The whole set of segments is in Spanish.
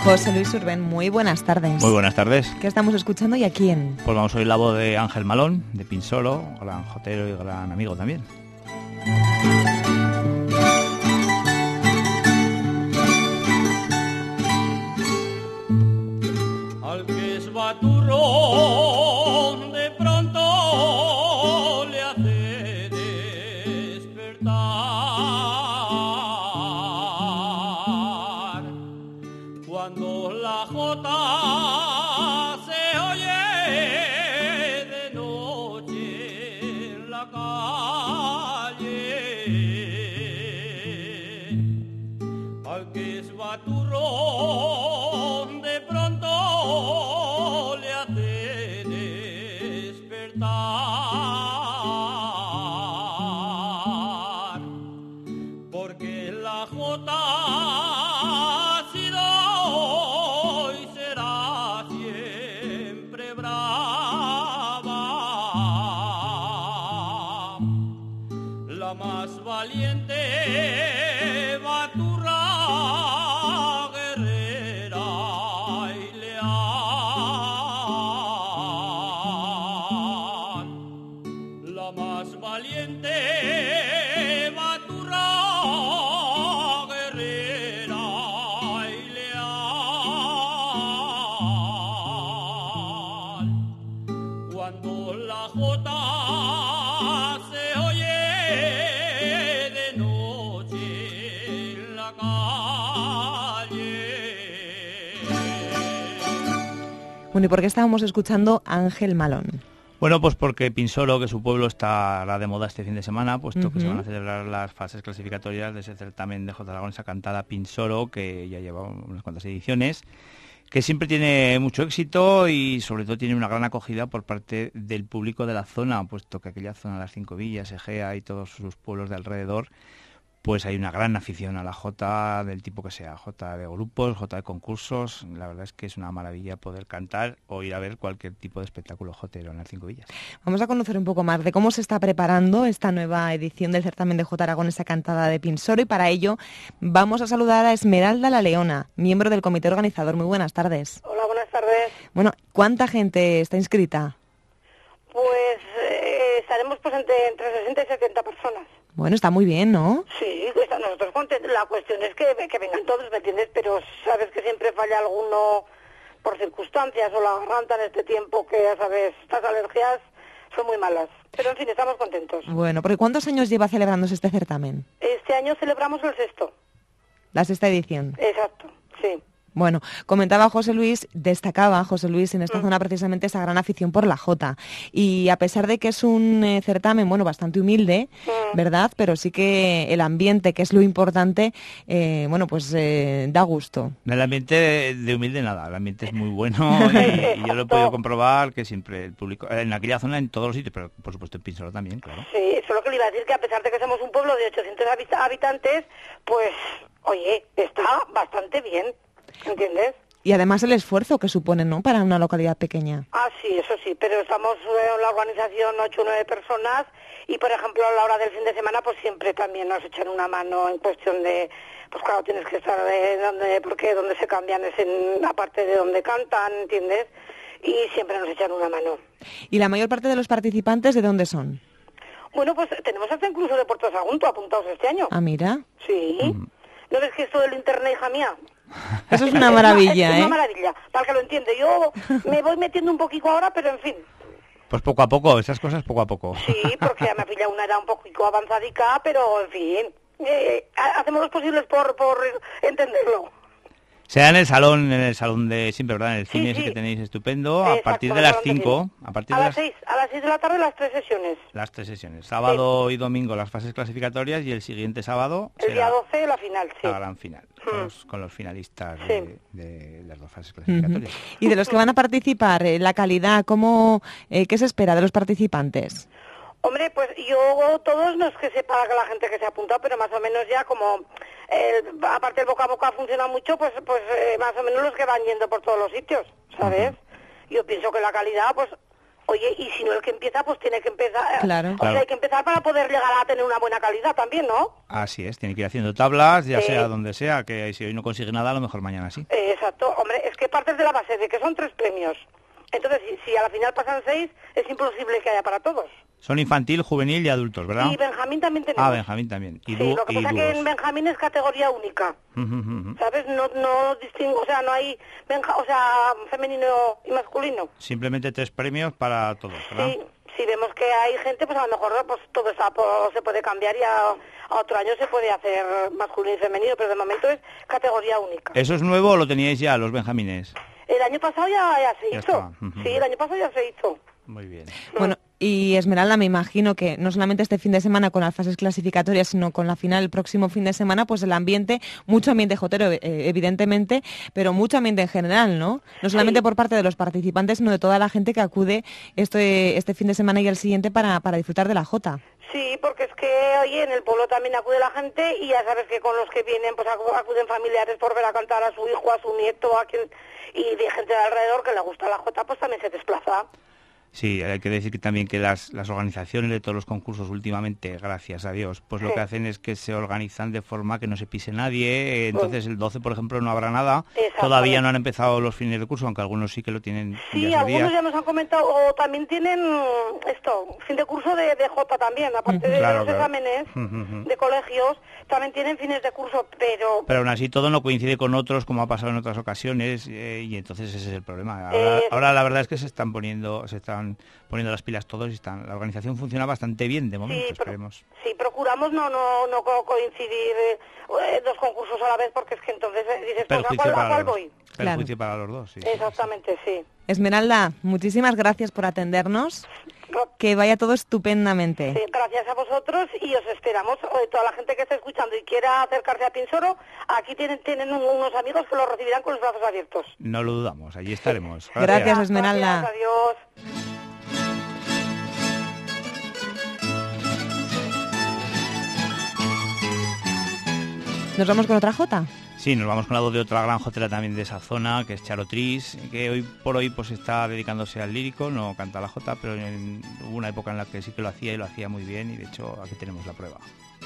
José Luis Urbén, muy buenas tardes. Muy buenas tardes. ¿Qué estamos escuchando y a quién? Pues vamos a oír la voz de Ángel Malón, de Pinsolo, gran jotero y gran amigo también. Al que es baturrón de pronto le hace despertar. Cuando la jota se oye de noche en la calle, al que es baturrón de pronto le hace despertar, porque la jota ha sido y será siempre brava, la más valiente baturra, guerrera y leal, la más valiente baturra, guerrera y leal. Cuando la jota se oye de noche en la calle. Bueno, ¿y por qué estábamos escuchando a Ángel Malón? Bueno, pues porque Pinsolo, que su pueblo estará de moda este fin de semana, puesto que se van a celebrar las fases clasificatorias de ese certamen de Jota Aragonesa cantada Pinsolo, que ya lleva unas cuantas ediciones, que siempre tiene mucho éxito y sobre todo tiene una gran acogida por parte del público de la zona, puesto que aquella zona, las Cinco Villas, Egea y todos sus pueblos de alrededor, pues hay una gran afición a la jota del tipo que sea, jota de grupos, jota de concursos. La verdad es que es una maravilla poder cantar o ir a ver cualquier tipo de espectáculo jotero en las Cinco Villas. Vamos a conocer un poco más de cómo se está preparando esta nueva edición del certamen de Jota Aragonesa cantada de Pinsolo, y para ello vamos a saludar a Esmeralda La Leona, miembro del comité organizador. Muy buenas tardes. Hola, buenas tardes. Bueno, ¿cuánta gente está inscrita? Pues estaremos pues entre 60 y 70 personas. Bueno, está muy bien, ¿no? Sí, nosotros contentos. La cuestión es que vengan todos, ¿me entiendes? Pero sabes que siempre falla alguno por circunstancias o la garganta en este tiempo, que ya sabes, estas alergias son muy malas. Pero en fin, estamos contentos. Bueno, porque ¿cuántos años lleva celebrándose este certamen? Este año celebramos el 6º. La 6ª edición. Exacto, sí. Bueno, comentaba José Luis, destacaba José Luis en esta zona precisamente esa gran afición por la jota. Y a pesar de que es un certamen, bueno, bastante humilde, ¿verdad? Pero sí que el ambiente, que es lo importante, bueno, pues da gusto. El ambiente de humilde nada, el ambiente es muy bueno y yo lo he podido comprobar que siempre el público, en aquella zona, en todos los sitios, pero por supuesto en Pinsolo también, claro. Sí, eso es lo que le iba a decir, que a pesar de que somos un pueblo de 800 habitantes, pues, oye, está bastante bien. ¿Entiendes? Y además el esfuerzo que supone, ¿no?, para una localidad pequeña. Ah, sí, eso sí, pero estamos en la organización 8 o 9 personas y, por ejemplo, a la hora del fin de semana, pues siempre también nos echan una mano en cuestión de, pues claro, tienes que estar porque donde se cambian es en la parte de donde cantan, ¿entiendes? Y siempre nos echan una mano. ¿Y la mayor parte de los participantes de dónde son? Bueno, pues tenemos hasta incluso de Puerto Sagunto apuntados este año. Ah, mira. Sí. ¿No ves que esto del internet, hija mía? Eso es una maravilla, es una maravilla, para que lo entiende. Yo me voy metiendo un poquito ahora, pero en fin. Pues poco a poco, esas cosas poco a poco. Sí, porque ya me ha pillado una edad un poquito avanzadica, pero en fin, hacemos lo posible por entenderlo. Sea en el salón de siempre, ¿verdad? En el cine ese que tenéis estupendo, a partir de las 5, a las 6 de la tarde las 3 sesiones. Las 3 sesiones, sábado y domingo las fases clasificatorias y el siguiente sábado el día 12 la final, sí. La gran final, con los finalistas de las dos fases clasificatorias. Y de los que van a participar, la calidad, ¿qué se espera de los participantes? Hombre, pues yo todos no es que sepa la gente que se ha apuntado, pero más o menos ya como, aparte el boca a boca funciona mucho, pues más o menos los que van yendo por todos los sitios, ¿sabes? Yo pienso que la calidad, pues, Oye, y si no el que empieza, pues tiene que empezar. Claro. O sea, hay que empezar para poder llegar a tener una buena calidad también, ¿no? Así es, tiene que ir haciendo tablas, ya sea donde sea, que si hoy no consigue nada, a lo mejor mañana sí. Exacto. Hombre, es que partes de la base de que son 3 premios. Entonces, si a la final pasan 6, es imposible que haya para todos. Son infantil, juvenil y adultos, ¿verdad? Y Benjamín también tenemos. Ah, Benjamín también. Y Sí, lo que pasa es que en Benjamín es categoría única. ¿Sabes? No distingo, o sea, no hay femenino y masculino. Simplemente 3 premios para todos, ¿verdad? Sí, si vemos que hay gente, pues a lo mejor pues todo se puede cambiar y a otro año se puede hacer masculino y femenino, pero de momento es categoría única. ¿Eso es nuevo o lo teníais ya, los benjamines? El año pasado ya se hizo. estaba. Sí, el año pasado ya se hizo. Muy bien. Bueno, y Esmeralda, me imagino que no solamente este fin de semana con las fases clasificatorias, sino con la final el próximo fin de semana, pues el ambiente, mucho ambiente jotero, evidentemente, pero mucho ambiente en general, ¿no? No solamente por parte de los participantes, sino de toda la gente que acude este fin de semana y el siguiente para disfrutar de la jota. Sí, porque es que, oye, en el pueblo también acude la gente y ya sabes que con los que vienen, pues acuden familiares por ver a cantar a su hijo, a su nieto, y de gente de alrededor que le gusta la jota, pues también se desplaza. Sí, hay que decir que también que las organizaciones de todos los concursos últimamente, gracias a Dios, pues lo que hacen es que se organizan de forma que no se pise nadie. Entonces el 12, por ejemplo, no habrá nada. Todavía no han empezado los fines de curso, aunque algunos sí que lo tienen. Sí, algunos ya nos han comentado, o también tienen fin de curso de Jota también, aparte de los exámenes de colegios, también tienen fines de curso, pero... Pero aún así todo no coincide con otros, como ha pasado en otras ocasiones, y entonces ese es el problema. Ahora la verdad es que se están poniendo las pilas todos y la organización funciona bastante bien de momento, esperemos. Sí, procuramos no coincidir 2 concursos a la vez, porque es que entonces dices, pues ¿a cuál voy? Perjuicio para los dos, sí. Exactamente, sí. Esmeralda, muchísimas gracias por atendernos. Que vaya todo estupendamente. Sí, gracias a vosotros y os esperamos. Toda la gente que esté escuchando y quiera acercarse a Pinsoro, aquí tienen unos amigos que lo recibirán con los brazos abiertos. No lo dudamos, allí estaremos. Gracias, Esmeralda. Gracias, adiós. ¿Nos vamos con otra jota? Sí, nos vamos con la voz de otra gran jotera también de esa zona, que es Charo Tris, que hoy por hoy pues está dedicándose al lírico, no canta la jota, pero hubo una época en la que sí que lo hacía y lo hacía muy bien, y de hecho aquí tenemos la prueba.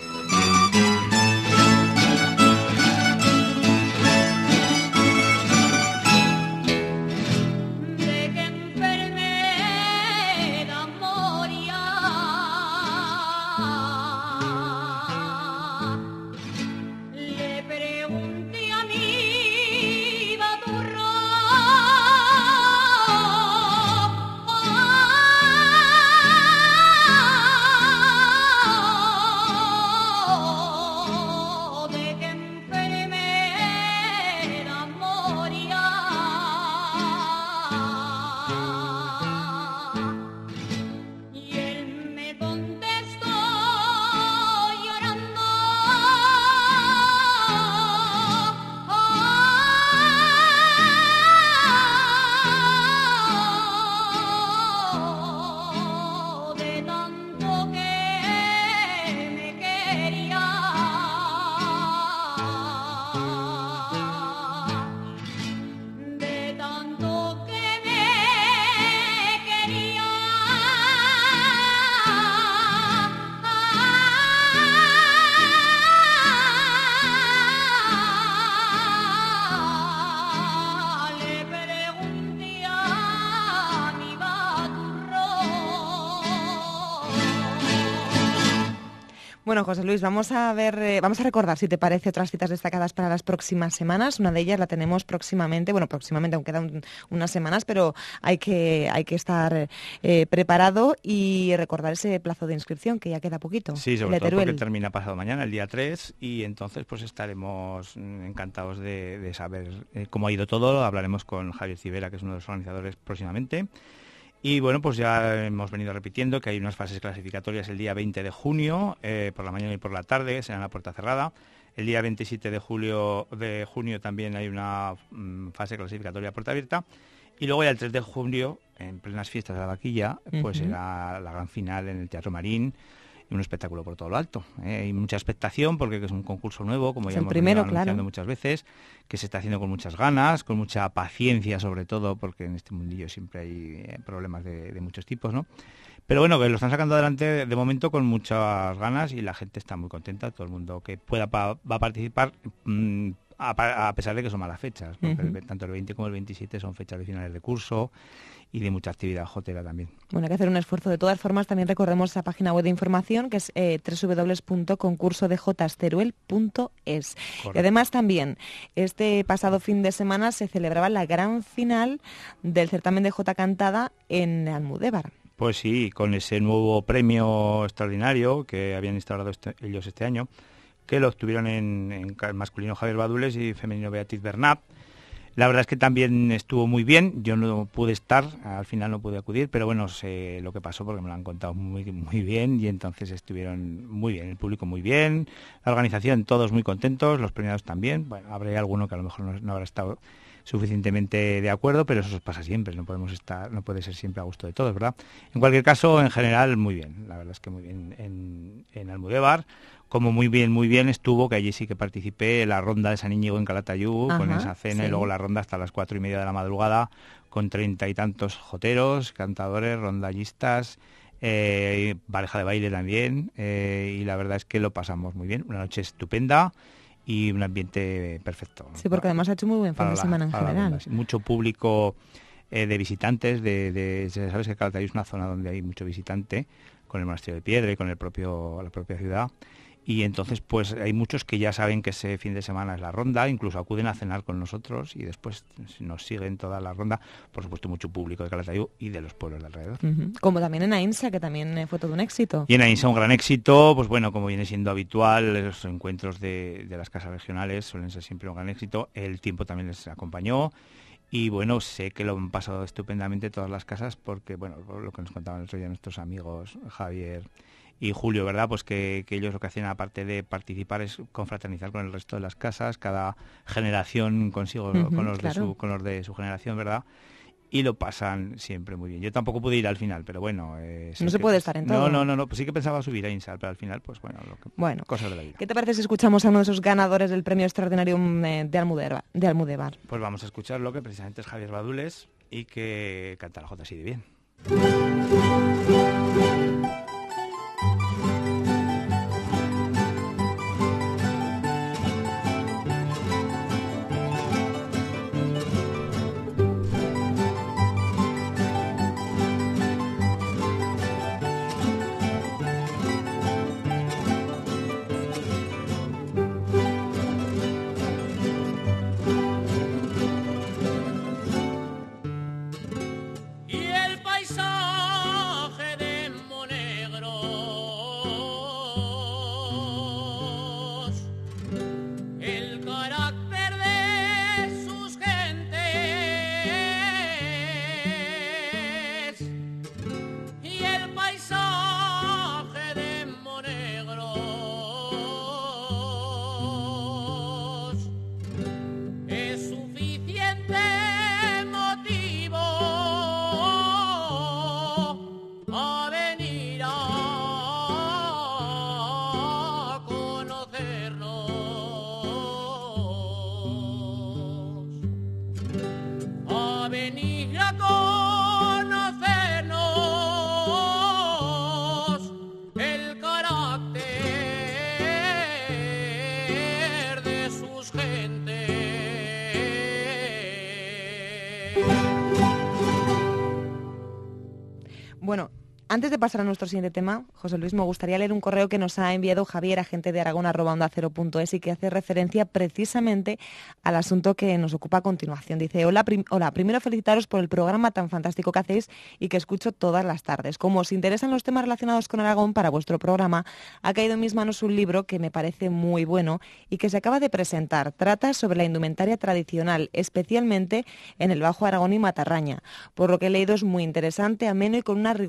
Bueno, José Luis, vamos a recordar, si te parece, otras citas destacadas para las próximas semanas. Una de ellas la tenemos próximamente, aún quedan unas semanas, pero hay que estar preparado y recordar ese plazo de inscripción, que ya queda poquito. Sí, sobre todo porque termina pasado mañana, el día 3, y entonces pues estaremos encantados de saber cómo ha ido todo. Hablaremos con Javier Civera, que es uno de los organizadores, próximamente. Y bueno, pues ya hemos venido repitiendo que hay unas fases clasificatorias el día 20 de junio, por la mañana y por la tarde, será en la puerta cerrada. El día 27 de junio también hay una fase clasificatoria a puerta abierta. Y luego ya el 3 de junio, en plenas fiestas de la vaquilla, pues será la gran final en el Teatro Marín. y un espectáculo por todo lo alto. Hay mucha expectación porque es un concurso nuevo, como Es ya el hemos primero, venido anunciando claro. muchas veces, que se está haciendo con muchas ganas, con mucha paciencia sobre todo, porque en este mundillo siempre hay problemas de muchos tipos, ¿no? Pero bueno, que lo están sacando adelante de momento con muchas ganas y la gente está muy contenta, todo el mundo que pueda va a participar, a pesar de que son malas fechas, porque tanto el 20 como el 27 son fechas de finales de curso y de mucha actividad hotera también. Bueno, hay que hacer un esfuerzo. De todas formas, también recordemos esa página web de información que es www.concursodejotasteruel.es. Y además también, este pasado fin de semana se celebraba la gran final del certamen de Jota Cantada en Almudévar. Pues sí, con ese nuevo premio extraordinario que habían instaurado ellos este año, que lo obtuvieron en masculino Javier Badules y femenino Beatriz Bernat. La verdad es que también estuvo muy bien, yo no pude estar, al final no pude acudir, pero bueno, sé lo que pasó porque me lo han contado muy bien y entonces estuvieron muy bien, el público muy bien, la organización todos muy contentos, los premiados también. Bueno, habrá alguno que a lo mejor no habrá estado suficientemente de acuerdo, pero eso pasa siempre, no puede ser siempre a gusto de todos, ¿verdad? En cualquier caso, en general, muy bien, la verdad es que muy bien en Almudévar, como muy bien estuvo, que allí sí que participé, la ronda de San Íñigo en Calatayud, con esa cena, y luego la ronda hasta las 4:30 de la madrugada, con 30 y tantos joteros, cantadores, rondallistas, pareja de baile también, y la verdad es que lo pasamos muy bien, una noche estupenda, y un ambiente perfecto. Sí, porque además ha hecho muy buen fin de semana en general. Mucho público de visitantes, sabes que Calatayud es una zona donde hay mucho visitante, con el Monasterio de Piedra y con la propia ciudad. Y entonces pues hay muchos que ya saben que ese fin de semana es la ronda, incluso acuden a cenar con nosotros y después nos siguen toda la ronda, por supuesto mucho público de Calatayud y de los pueblos de alrededor. Como también en Ainsa, que también fue todo un éxito. Y en Ainsa un gran éxito, pues bueno, como viene siendo habitual, los encuentros de las casas regionales suelen ser siempre un gran éxito, el tiempo también les acompañó. Y bueno, sé que lo han pasado estupendamente todas las casas porque, bueno, por lo que nos contaban el otro día nuestros amigos Javier y Julio, ¿verdad? Pues que ellos lo que hacían, aparte de participar, es confraternizar con el resto de las casas, cada generación consigo, con los de su generación, ¿verdad? Y lo pasan siempre muy bien. Yo tampoco pude ir al final, pero bueno... no se puede estar en todo. No, pues sí que pensaba subir a Insal, pero al final, pues bueno, cosas de la vida. ¿Qué te parece si escuchamos a uno de esos ganadores del premio extraordinario de Almudévar? Pues vamos a escuchar lo que precisamente es Javier Badules y que canta la jota así de bien. Bueno, antes de pasar a nuestro siguiente tema, José Luis, me gustaría leer un correo que nos ha enviado Javier, agente de Aragón@ondacero.es, y que hace referencia precisamente al asunto que nos ocupa a continuación. Dice: hola, primero felicitaros por el programa tan fantástico que hacéis y que escucho todas las tardes. Como os interesan los temas relacionados con Aragón, para vuestro programa ha caído en mis manos un libro que me parece muy bueno y que se acaba de presentar. Trata sobre la indumentaria tradicional, especialmente en el Bajo Aragón y Matarraña. Por lo que he leído es muy interesante, ameno y con una rigurosidad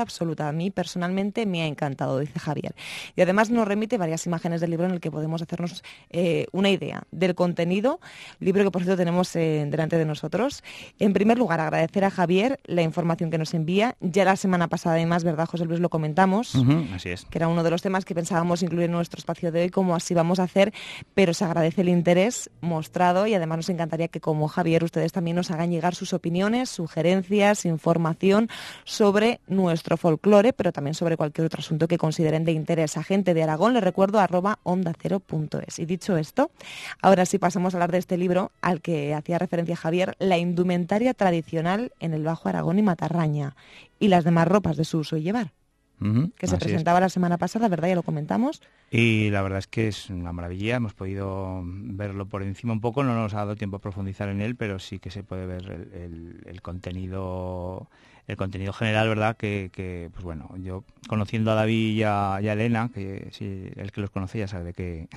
pieza absoluta. A mí personalmente me ha encantado, dice Javier. Y además nos remite varias imágenes del libro en el que podemos hacernos una idea del contenido, libro que por cierto tenemos delante de nosotros. En primer lugar, agradecer a Javier la información que nos envía. Ya la semana pasada además, ¿verdad, José Luis? Lo comentamos, así es. Que era uno de los temas que pensábamos incluir en nuestro espacio de hoy, como así vamos a hacer, pero se agradece el interés mostrado y además nos encantaría que, como Javier, ustedes también nos hagan llegar sus opiniones, sugerencias, información sobre nuestro folclore, pero también sobre cualquier otro asunto que consideren de interés. A Gente de Aragón, les recuerdo, @ondacero.es. Y dicho esto, ahora sí pasamos a hablar de este libro al que hacía referencia Javier, La indumentaria tradicional en el Bajo Aragón y Matarraña, y las demás ropas de su uso y llevar. Que se presentaba la semana pasada, ¿verdad? Ya lo comentamos. Y la verdad es que es una maravilla, hemos podido verlo por encima un poco, no nos ha dado tiempo a profundizar en él, pero sí que se puede ver el contenido general, ¿verdad? Que pues bueno, yo conociendo a David y a Elena, que si el que los conoce ya sabe